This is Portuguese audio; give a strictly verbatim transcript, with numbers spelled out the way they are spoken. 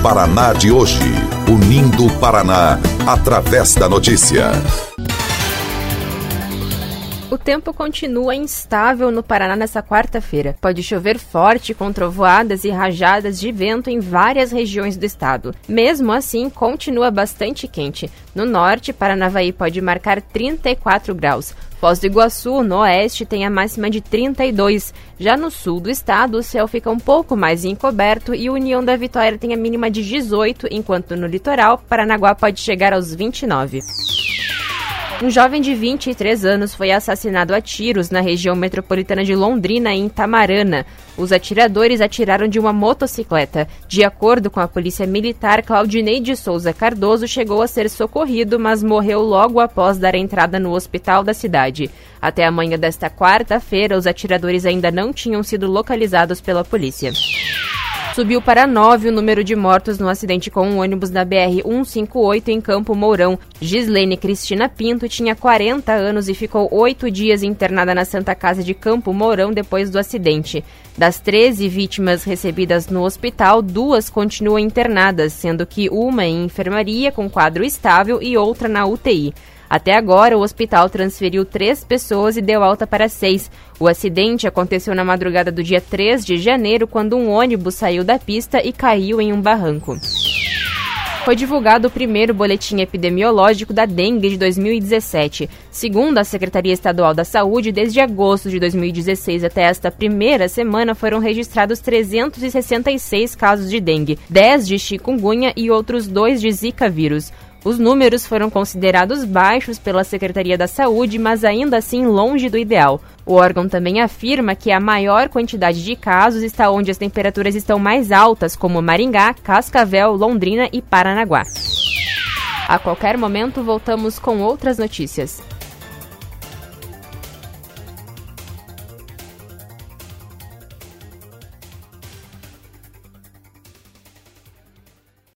Paraná de hoje, unindo o Paraná através da notícia. O tempo continua instável no Paraná nesta quarta-feira. Pode chover forte com trovoadas e rajadas de vento em várias regiões do estado. Mesmo assim, continua bastante quente. No norte, Paranavaí pode marcar trinta e quatro graus. Foz do Iguaçu, no oeste, tem a máxima de trinta e dois. Já no sul do estado, o céu fica um pouco mais encoberto e União da Vitória tem a mínima de dezoito, enquanto no litoral, Paranaguá pode chegar aos vinte e nove. Um jovem de vinte e três anos foi assassinado a tiros na região metropolitana de Londrina, em Tamarana. Os atiradores atiraram de uma motocicleta. De acordo com a polícia militar, Claudinei de Souza Cardoso chegou a ser socorrido, mas morreu logo após dar entrada no hospital da cidade. Até a manhã desta quarta-feira, os atiradores ainda não tinham sido localizados pela polícia. Subiu para nove o número de mortos no acidente com um ônibus da B R cento e cinquenta e oito em Campo Mourão. Gislene Cristina Pinto tinha quarenta anos e ficou oito dias internada na Santa Casa de Campo Mourão depois do acidente. Das treze vítimas recebidas no hospital, duas continuam internadas, sendo que uma em enfermaria com quadro estável e outra na U T I. Até agora, o hospital transferiu três pessoas e deu alta para seis. O acidente aconteceu na madrugada do dia três de janeiro, quando um ônibus saiu da pista e caiu em um barranco. Foi divulgado o primeiro boletim epidemiológico da dengue de dois mil e dezessete. Segundo a Secretaria Estadual da Saúde, desde agosto de dois mil e dezesseis até esta primeira semana foram registrados trezentos e sessenta e seis casos de dengue, dez de chikungunya e outros dois de zika vírus. Os números foram considerados baixos pela Secretaria da Saúde, mas ainda assim longe do ideal. O órgão também afirma que a maior quantidade de casos está onde as temperaturas estão mais altas, como Maringá, Cascavel, Londrina e Paranaguá. A qualquer momento, voltamos com outras notícias.